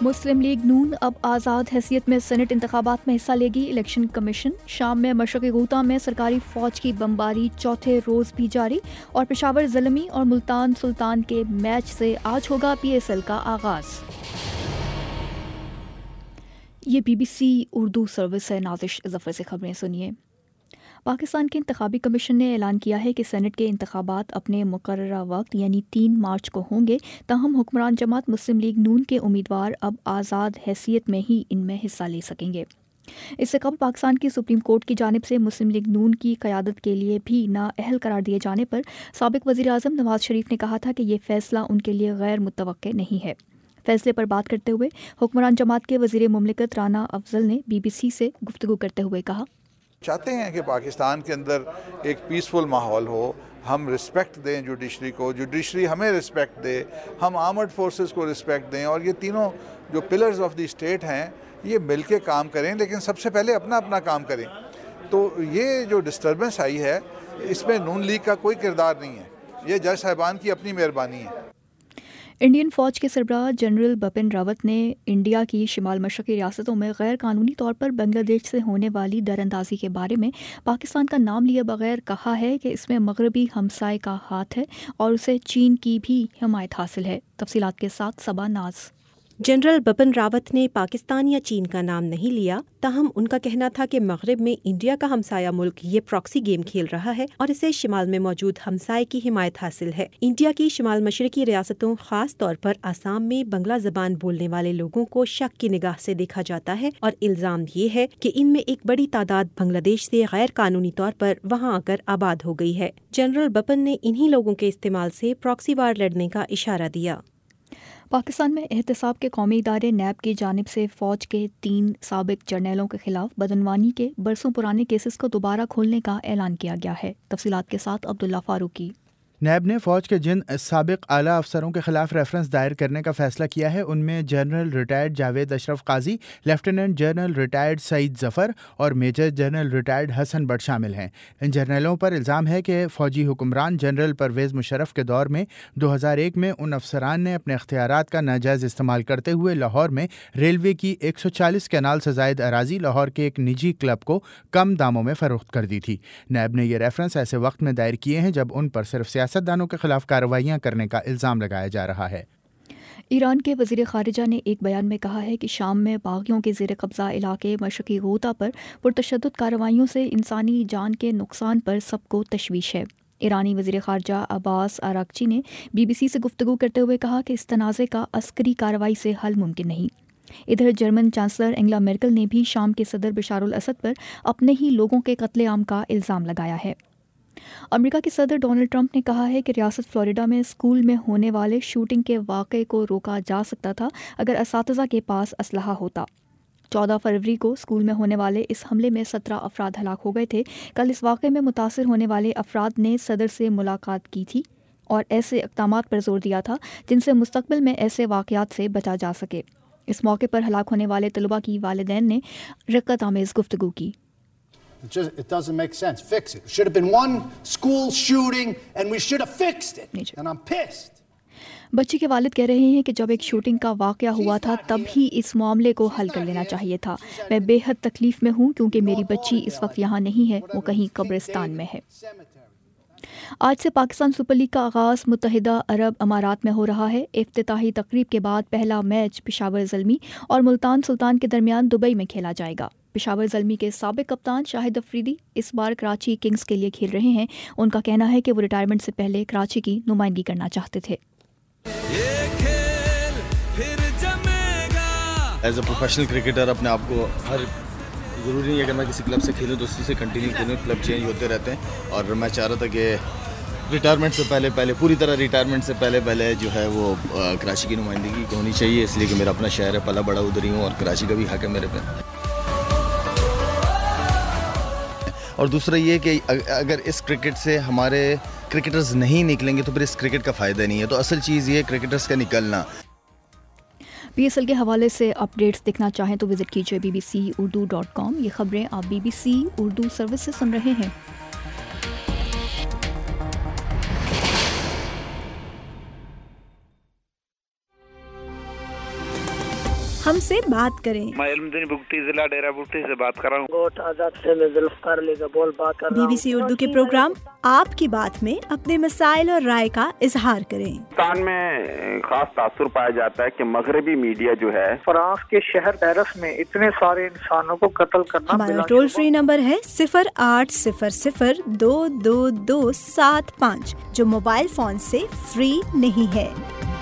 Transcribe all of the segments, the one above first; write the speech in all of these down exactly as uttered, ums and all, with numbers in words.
مسلم league نون اب آزاد حیثیت میں سینٹ انتخابات میں حصہ لے گی. Election commission. شام میں مشرقی غوطہ میں سرکاری فوج کی بمباری چوتھے روز بھی جاری. اور پشاور زلمی اور ملتان سلطان کے میچ سے آج ہوگا پی ایس ایل کا آغاز. یہ B B C Urdu service ہے. نازش ظفر سے خبریں سنیے. پاکستان کے انتخابی کمیشن نے اعلان کیا ہے کہ سینٹ کے انتخابات اپنے مقررہ وقت یعنی تین مارچ کو ہوں گے. تاہم حکمران جماعت مسلم لیگ نون کے امیدوار اب آزاد حیثیت میں ہی ان میں حصہ لے سکیں گے. اس سے قبل پاکستان کی سپریم کورٹ کی جانب سے مسلم لیگ نون کی قیادت کے لیے بھی نااہل قرار دیے جانے پر سابق وزیر اعظم نواز شریف نے کہا تھا کہ یہ فیصلہ ان کے لیے غیر متوقع نہیں ہے. فیصلے پر بات کرتے ہوئے حکمران جماعت کے وزیر مملکت رانا افضل نے بی بی سی سے گفتگو کرتے ہوئے کہا، چاہتے ہیں کہ پاکستان کے اندر ایک پیسفل ماحول ہو، ہم رسپیکٹ دیں جوڈیشری کو، جوڈیشری ہمیں رسپیکٹ دے، ہم آرمڈ فورسز کو رسپیکٹ دیں، اور یہ تینوں جو پلرز آف دی اسٹیٹ ہیں یہ مل کے کام کریں، لیکن سب سے پہلے اپنا اپنا کام کریں. تو یہ جو ڈسٹربنس آئی ہے اس میں نون لیگ کا کوئی کردار نہیں ہے، یہ جج صاحبان کی اپنی مہربانی ہے. انڈین فوج کے سربراہ جنرل بپن راوت نے انڈیا کی شمال مشرقی ریاستوں میں غیر قانونی طور پر بنگلہ دیش سے ہونے والی در اندازی کے بارے میں پاکستان کا نام لیے بغیر کہا ہے کہ اس میں مغربی ہمسائے کا ہاتھ ہے اور اسے چین کی بھی حمایت حاصل ہے. تفصیلات کے ساتھ صبا ناز. جنرل بپن راوت نے پاکستان یا چین کا نام نہیں لیا، تاہم ان کا کہنا تھا کہ مغرب میں انڈیا کا ہمسایہ ملک یہ پراکسی گیم کھیل رہا ہے اور اسے شمال میں موجود ہمسائے کی حمایت حاصل ہے. انڈیا کی شمال مشرقی ریاستوں خاص طور پر آسام میں بنگلہ زبان بولنے والے لوگوں کو شک کی نگاہ سے دیکھا جاتا ہے اور الزام یہ ہے کہ ان میں ایک بڑی تعداد بنگلہ دیش سے غیر قانونی طور پر وہاں آ کر آباد ہو گئی ہے. جنرل بپن نے انہی لوگوں کے استعمال سے پراکسی وار لڑنے کا اشارہ دیا. پاکستان میں احتساب کے قومی ادارے نیب کی جانب سے فوج کے تین سابق جرنیلوں کے خلاف بدعنوانی کے برسوں پرانے کیسز کو دوبارہ کھولنے کا اعلان کیا گیا ہے. تفصیلات کے ساتھ عبداللہ فاروقی. نیب نے فوج کے جن سابق اعلیٰ افسروں کے خلاف ریفرنس دائر کرنے کا فیصلہ کیا ہے ان میں general retired Javed Ashraf Qazi, lieutenant general retired Saeed Zafar اور major general retired Hasan Butt شامل ہیں. ان جرنیلوں پر الزام ہے کہ فوجی حکمران جنرل پرویز مشرف کے دور میں دو ہزار ایک میں ان افسران نے اپنے اختیارات کا ناجائز استعمال کرتے ہوئے لاہور میں ریلوے کی ایک سو چالیس کینال سے زائد اراضی لاہور کے ایک نجی کلب کو کم داموں میں فروخت کر دی تھی. نیب نے یہ ریفرنس ایسے وقت میں دائر کیے ہیں جب ان پر صرف سیاست سیاستدانوں کے خلاف کارروائیاں کرنے کا الزام لگایا جا رہا ہے. ایران کے وزیر خارجہ نے ایک بیان میں کہا ہے کہ شام میں باغیوں کے زیر قبضہ علاقے مشرقی غوطہ پر پرتشدد کارروائیوں سے انسانی جان کے نقصان پر سب کو تشویش ہے. ایرانی وزیر خارجہ عباس آراغچی نے بی بی سی سے گفتگو کرتے ہوئے کہا کہ اس تنازع کا عسکری کارروائی سے حل ممکن نہیں. ادھر جرمن چانسلر انگلا میرکل نے بھی شام کے صدر بشار الاسد پر اپنے ہی لوگوں کے قتل عام کا الزام لگایا ہے. امریکہ کے صدر ڈونلڈ ٹرمپ نے کہا ہے کہ ریاست فلوریڈا میں اسکول میں ہونے والے شوٹنگ کے واقعے کو روکا جا سکتا تھا اگر اساتذہ کے پاس اسلحہ ہوتا. چودہ فروری کو اسکول میں ہونے والے اس حملے میں سترہ افراد ہلاک ہو گئے تھے. کل اس واقعے میں متاثر ہونے والے افراد نے صدر سے ملاقات کی تھی اور ایسے اقدامات پر زور دیا تھا جن سے مستقبل میں ایسے واقعات سے بچا جا سکے. اس موقع پر ہلاک ہونے والے طلباء کی والدین نے رقت آمیز گفتگو کی. It just, it doesn't make sense. Fix it. It should have been one school shooting and we should have fixed it. And I'm pissed. بچی کے والد کہہ رہے ہیں کہ جب ایک شوٹنگ کا واقعہ ہوا تھا تب ہی اس معاملے کو حل کر لینا چاہیے تھا. میں بے حد تکلیف میں ہوں کیونکہ میری بچی اس وقت یہاں نہیں ہے، وہ کہیں قبرستان میں ہے. آج سے پاکستان سپر لیگ کا آغاز متحدہ عرب امارات میں ہو رہا ہے. افتتاحی تقریب کے بعد پہلا میچ پشاور زلمی اور ملتان سلطان کے درمیان دبئی میں کھیلا جائے گا. پشاور زلمی کے سابق کپتان شاہد افریدی اس بار کراچی کنگز کے لیے کھیل رہے ہیں. ان کا کہنا ہے کہ وہ ریٹائرمنٹ سے پہلے کراچی کی نمائندگی کرنا چاہتے تھے. ایز اے پروفیشنل کرکٹر اپنے آپ کو ہر ضروری نہیں ہے کہ میں کسی کلب سے کھیلوں تو اسی سے کنٹینیو کروں. کلب چینج ہوتے رہتے ہیں اور میں چاہ رہا تھا کہ ریٹائرمنٹ سے پہلے پہلے پوری طرح ریٹائرمنٹ سے پہلے پہلے جو ہے وہ کراچی کی نمائندگی ہونی چاہیے، اس لیے کہ میرا اپنا شہر ہے، پلا بڑا ادھر ہی ہوں اور کراچی کا بھی حق ہے میرے پہ. اور دوسرا یہ کہ اگر اس کرکٹ سے ہمارے کرکٹرز نہیں نکلیں گے تو پھر اس کرکٹ کا فائدہ نہیں ہے. تو اصل چیز یہ کرکٹرز کا نکلنا. پی ایس ایل کے حوالے سے اپ ڈیٹس دیکھنا چاہیں تو وزٹ کیجیے B B C Urdu dot com. یہ خبریں آپ B B C Urdu service سے سن رہے ہیں. ہم سے بات کریں۔ میں علم دین بگٹی ضلع ڈیرہ بگٹی سے بات کر رہا ہوں۔ گوٹ آزاد سے میں ذوالفقار علی کا بول بات کر رہا ہوں۔ بی بی سی اردو کے پروگرام آپ کی بات میں اپنے مسائل اور رائے کا اظہار کریں۔ پاکستان میں خاص تاثر پایا جاتا ہے کہ مغربی میڈیا جو ہے فرانس کے شہر پیرس میں اتنے سارے انسانوں کو قتل کرنا۔ ہمارا ٹول فری نمبر ہے صفر آٹھ صفر صفر دو دو دو سات پانچ جو موبائل فون سے فری نہیں ہے۔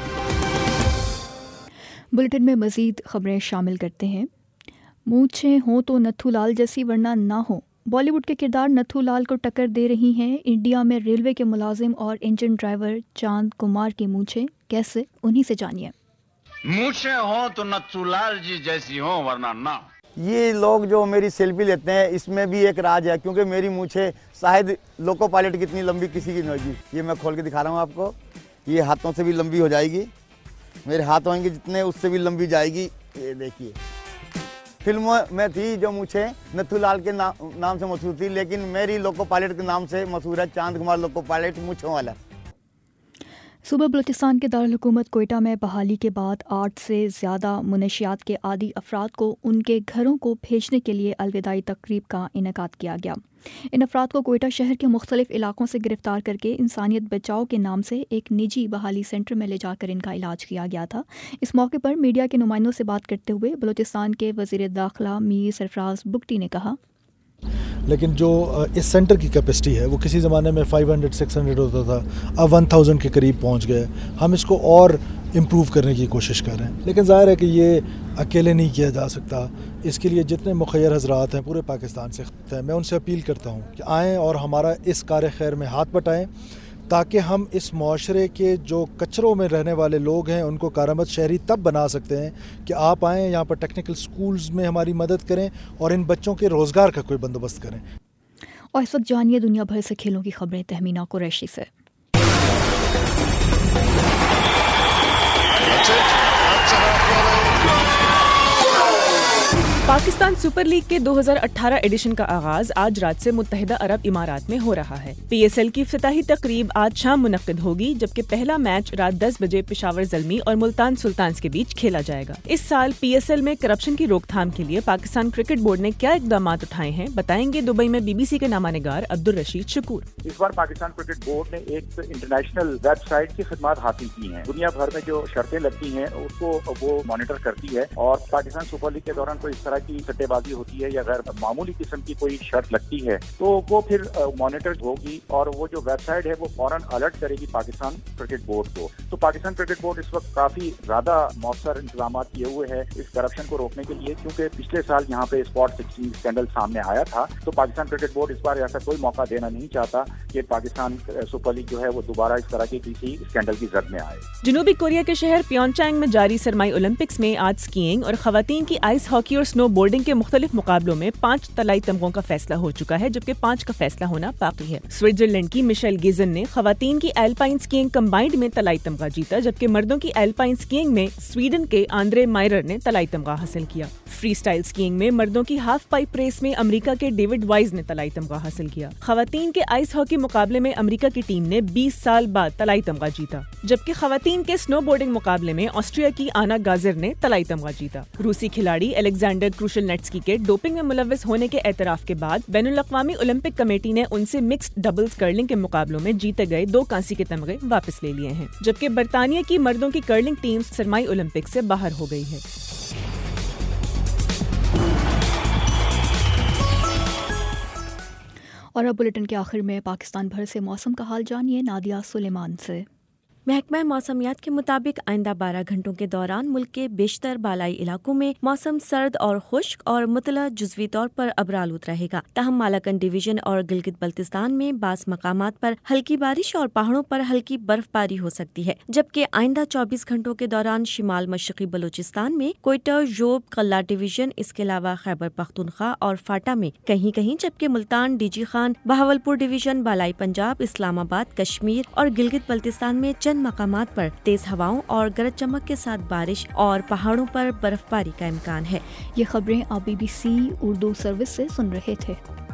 بلیٹن میں مزید خبریں شامل کرتے ہیں۔ مونچھیں ہوں تو نتھو لال جیسی ورنہ نہ ہو، بالی ووڈ کے کردار نتھو لال کو ٹکر دے رہی ہیں۔ انڈیا میں ریلوے کے ملازم اور انجن ڈرائیور چاند کمار کی مونچھیں کیسے، انہی سے جانیے۔ مونچھیں ہوں تو نتھو لال جی جیسی ہوں ورنہ نہ ہو۔ یہ لوگ جو میری سیلفی لیتے ہیں اس میں بھی ایک راج ہے، کیونکہ میری مونچھیں شاید لوکو پائلٹ کتنی لمبی کسی کی نہیں ہوگی۔ یہ میں کھول کے دکھا رہا ہوں آپ کو، یہ ہاتھوں سے بھی لمبی ہو جائے گی، میرے ہاتھ ہوئیں گے جتنے اس سے بھی لمبی جائے گی۔ یہ دیکھیے فلموں میں تھی جو مجھے نتھو لال کے نام سے مشہور تھی، لیکن میری لوکو پائلٹ کے نام سے مشہور ہے، چاند کمار لوکو پائلٹ مونچھوں والا۔ صوبہ بلوچستان کے دارالحکومت کوئٹہ میں بحالی کے بعد آٹھ سے زیادہ منشیات کے عادی افراد کو ان کے گھروں کو بھیجنے کے لیے الوداعی تقریب کا انعقاد کیا گیا۔ ان افراد کو کوئٹہ شہر کے مختلف علاقوں سے گرفتار کر کے انسانیت بچاؤ کے نام سے ایک نجی بحالی سینٹر میں لے جا کر ان کا علاج کیا گیا تھا۔ اس موقع پر میڈیا کے نمائندوں سے بات کرتے ہوئے بلوچستان کے وزیر داخلہ میر سرفراز بگٹی نے کہا، لیکن جو اس سینٹر کی کیپیسٹی ہے وہ کسی زمانے میں فائیو ہنڈریڈ سکس ہنڈریڈ ہوتا تھا، اب ون تھاؤزینڈ کے قریب پہنچ گئے۔ ہم اس کو اور امپروو کرنے کی کوشش کر رہے ہیں، لیکن ظاہر ہے کہ یہ اکیلے نہیں کیا جا سکتا۔ اس کے لیے جتنے مخیر حضرات ہیں پورے پاکستان سے میں ان سے اپیل کرتا ہوں کہ آئیں اور ہمارا اس کار خیر میں ہاتھ بٹائیں، تاکہ ہم اس معاشرے کے جو کچروں میں رہنے والے لوگ ہیں ان کو کارآمد شہری تب بنا سکتے ہیں کہ آپ آئیں یہاں پر ٹیکنیکل سکولز میں ہماری مدد کریں اور ان بچوں کے روزگار کا کوئی بندوبست کریں۔ اور اس وقت جانیے دنیا بھر سے کھیلوں کی خبریں تہمینہ قریشی سے۔ پاکستان سپر لیگ کے دو ہزار اٹھارہ ایڈیشن کا آغاز آج رات سے متحدہ عرب امارات میں ہو رہا ہے۔ پی ایس ایل کی افتتاحی تقریب آج شام منعقد ہوگی، جبکہ پہلا میچ رات دس بجے پشاور زلمی اور ملتان سلطانز کے بیچ کھیلا جائے گا۔ اس سال پی ایس ایل میں کرپشن کی روک تھام کے لیے پاکستان کرکٹ بورڈ نے کیا اقدامات اٹھائے ہیں، بتائیں گے دبئی میں بی بی سی کے نامہ نگار عبدالرشید شکور۔ اس بار پاکستان کرکٹ بورڈ نے ایک انٹرنیشنل ویب سائٹ کی خدمات حاصل کی ہیں، دنیا بھر میں جو شرطیں لگتی ہیں اس کو وہ مانیٹر کرتی ہے، اور پاکستان سپر لیگ کے دوران کوئی اس طرح کی سٹے بازی ہوتی ہے یا غیر معمولی قسم کی کوئی شرط لگتی ہے تو وہ پھر مانیٹر ہوگی، اور وہ جو ویب سائٹ ہے وہ فوراً الرٹ کرے گی پاکستان کرکٹ بورڈ کو۔ تو پاکستان کرکٹ بورڈ اس وقت کافی زیادہ مؤثر انتظامات کیے ہوئے ہیں اس کرپشن کو روکنے کے لیے، کیونکہ پچھلے سال یہاں پہ اسپاٹ سکسٹین اسکینڈل سامنے آیا تھا، تو پاکستان کرکٹ بورڈ اس بار ایسا کوئی موقع دینا نہیں چاہتا کہ پاکستان سپر لیگ جو ہے وہ دوبارہ اس طرح کی کسی اسکینڈل کی زد میں آئے۔ جنوبی کوریا کے شہر پیونگ چانگ میں جاری سرمائی اولمپکس میں آج اسکیئنگ اور خواتین کی آئس ہاکی اور سنو بورڈنگ کے مختلف مقابلوں میں پانچ طلائی تمغوں کا فیصلہ ہو چکا ہے، جبکہ پانچ کا فیصلہ ہونا باقی ہے۔ سوئٹزرلینڈ کی مشیل گیزن نے خواتین کی ایلپائن اسکیئنگ کمبائنڈ میں طلائی تمغہ جیتا، جبکہ مردوں کی ایلپائن اسکیئنگ میں سویڈن کے آندرے مائرر نے طلائی تمغہ حاصل کیا۔ فری اسٹائل اسکیئنگ میں مردوں کی ہاف پائپ ریس میں امریکہ کے ڈیوڈ وائز نے طلائی تمغہ حاصل کیا۔ خواتین کے آئس ہاکی مقابلے میں امریکہ کی ٹیم نے بیس سال بعد طلائی تمغہ جیتا، جبکہ خواتین کے سنو بورڈنگ مقابلے میں آسٹریا کی آنا گازر نے طلائی تمغہ جیتا۔ روسی کھلاڑی الیگزینڈر کروشلنیٹسکی کے ڈوپنگ میں ملوث ہونے کے اعتراف کے بعد بین الاقوامی اولمپک کمیٹی نے ان سے مکسڈ ڈبلز کرلنگ کے مقابلوں میں جیتے گئے دو کانسی کے تمغے واپس لے لیے ہیں، جبکہ برطانیہ کی مردوں کی کرلنگ ٹیم سرمائی اولمپک سے باہر ہو گئی ہے۔ اور اب بلیٹن کے آخر میں پاکستان بھر سے موسم کا حال جانیے نادیہ سلیمان سے۔ محکمہ موسمیات کے مطابق آئندہ بارہ گھنٹوں کے دوران ملک کے بیشتر بالائی علاقوں میں موسم سرد اور خشک اور مطلع جزوی طور پر ابرآلود رہے گا، تاہم مالاکن ڈویژن اور گلگت بلتستان میں بعض مقامات پر ہلکی بارش اور پہاڑوں پر ہلکی برف باری ہو سکتی ہے، جبکہ آئندہ چوبیس گھنٹوں کے دوران شمال مشرقی بلوچستان میں کوئٹہ، جوب، قلہ ڈویژن، اس کے علاوہ خیبر پختونخوا اور فاٹا میں کہیں کہیں، جبکہ Multan, D G Khan, Bahawalpur division, بالائی پنجاب، اسلام آباد، کشمیر اور گلگت بلتستان میں چند مقامات پر تیز ہواؤں اور گرج چمک کے ساتھ بارش اور پہاڑوں پر برف باری کا امکان ہے۔ یہ خبریں آپ B B C Urdu service سے سن رہے تھے۔